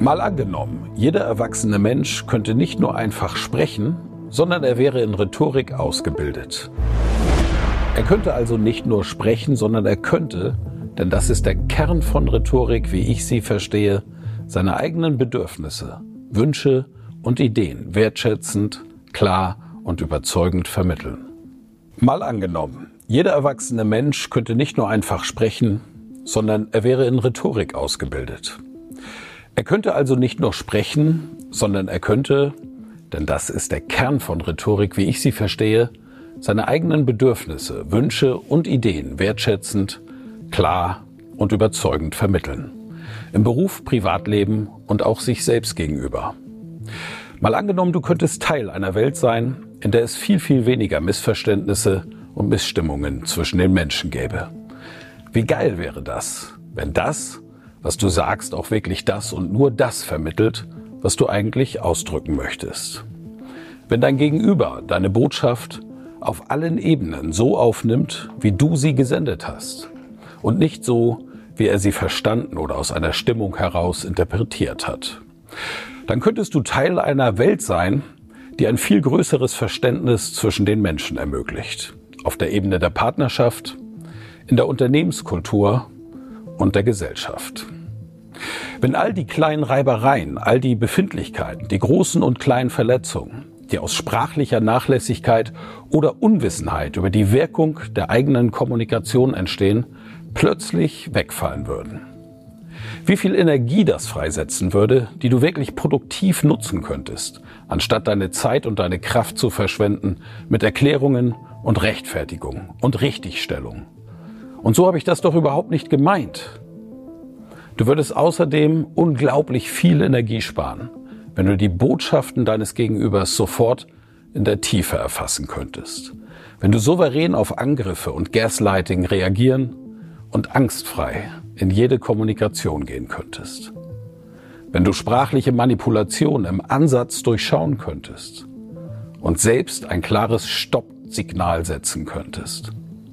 Mal angenommen, jeder erwachsene Mensch könnte nicht nur einfach sprechen, sondern er wäre in Rhetorik ausgebildet. Er könnte also nicht nur sprechen, sondern er könnte, denn das ist der Kern von Rhetorik, wie ich sie verstehe, seine eigenen Bedürfnisse, Wünsche und Ideen wertschätzend, klar und überzeugend vermitteln. Mal angenommen, jeder erwachsene Mensch könnte nicht nur einfach sprechen, sondern er wäre in Rhetorik ausgebildet. Er könnte also nicht nur sprechen, sondern er könnte, denn das ist der Kern von Rhetorik, wie ich sie verstehe, seine eigenen Bedürfnisse, Wünsche und Ideen wertschätzend, klar und überzeugend vermitteln. Im Beruf, Privatleben und auch sich selbst gegenüber. Mal angenommen, du könntest Teil einer Welt sein, in der es viel, viel weniger Missverständnisse und Missstimmungen zwischen den Menschen gäbe. Wie geil wäre das, wenn das, was du sagst, auch wirklich das und nur das vermittelt, was du eigentlich ausdrücken möchtest. Wenn dein Gegenüber deine Botschaft auf allen Ebenen so aufnimmt, wie du sie gesendet hast und nicht so, wie er sie verstanden oder aus einer Stimmung heraus interpretiert hat, dann könntest du Teil einer Welt sein, die ein viel größeres Verständnis zwischen den Menschen ermöglicht. Auf der Ebene der Partnerschaft, in der Unternehmenskultur und der Gesellschaft. Wenn all die kleinen Reibereien, all die Befindlichkeiten, die großen und kleinen Verletzungen, die aus sprachlicher Nachlässigkeit oder Unwissenheit über die Wirkung der eigenen Kommunikation entstehen, plötzlich wegfallen würden. Wie viel Energie das freisetzen würde, die du wirklich produktiv nutzen könntest, anstatt deine Zeit und deine Kraft zu verschwenden mit Erklärungen und Rechtfertigung und Richtigstellung. Und so habe ich das doch überhaupt nicht gemeint. Du würdest außerdem unglaublich viel Energie sparen, wenn du die Botschaften deines Gegenübers sofort in der Tiefe erfassen könntest. Wenn du souverän auf Angriffe und Gaslighting reagieren und angstfrei in jede Kommunikation gehen könntest. Wenn du sprachliche Manipulation im Ansatz durchschauen könntest und selbst ein klares Stopp-Signal setzen könntest.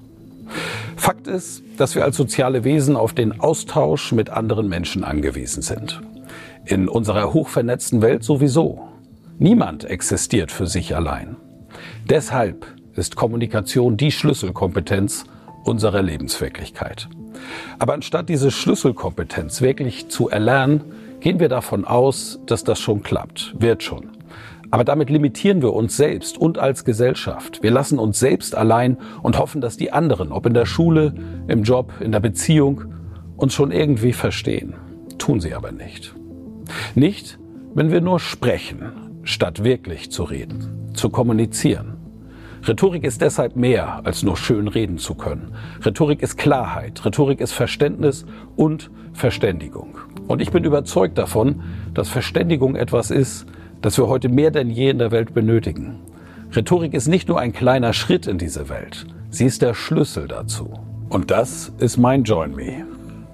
Fakt ist, dass wir als soziale Wesen auf den Austausch mit anderen Menschen angewiesen sind. In unserer hochvernetzten Welt sowieso. Niemand existiert für sich allein. Deshalb ist Kommunikation die Schlüsselkompetenz unserer Lebenswirklichkeit. Aber anstatt diese Schlüsselkompetenz wirklich zu erlernen, gehen wir davon aus, dass das schon klappt, wird schon. Aber damit limitieren wir uns selbst und als Gesellschaft. Wir lassen uns selbst allein und hoffen, dass die anderen, ob in der Schule, im Job, in der Beziehung, uns schon irgendwie verstehen. Tun sie aber nicht. Nicht, wenn wir nur sprechen, statt wirklich zu reden, zu kommunizieren. Rhetorik ist deshalb mehr, als nur schön reden zu können. Rhetorik ist Klarheit, Rhetorik ist Verständnis und Verständigung. Und ich bin überzeugt davon, dass Verständigung etwas ist, das wir heute mehr denn je in der Welt benötigen. Rhetorik ist nicht nur ein kleiner Schritt in diese Welt, sie ist der Schlüssel dazu. Und das ist mein Join Me.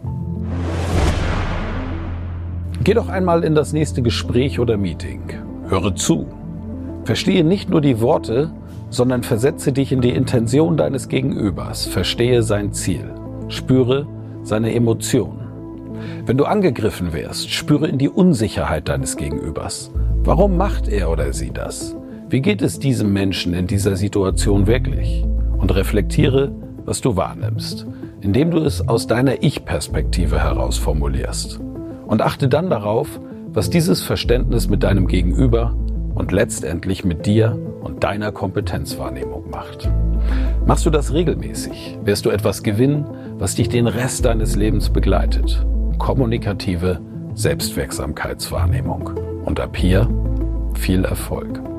Geh doch einmal in das nächste Gespräch oder Meeting. Höre zu. Verstehe nicht nur die Worte, sondern versetze dich in die Intention deines Gegenübers. Verstehe sein Ziel. Spüre seine Emotionen. Wenn du angegriffen wirst, spüre in die Unsicherheit deines Gegenübers. Warum macht er oder sie das? Wie geht es diesem Menschen in dieser Situation wirklich? Und reflektiere, was du wahrnimmst, indem du es aus deiner Ich-Perspektive heraus formulierst. Und achte dann darauf, was dieses Verständnis mit deinem Gegenüber und letztendlich mit dir und deiner Kompetenzwahrnehmung macht. Machst du das regelmäßig, wirst du etwas gewinnen, was dich den Rest deines Lebens begleitet. Kommunikative Selbstwirksamkeitswahrnehmung. Und ab hier viel Erfolg.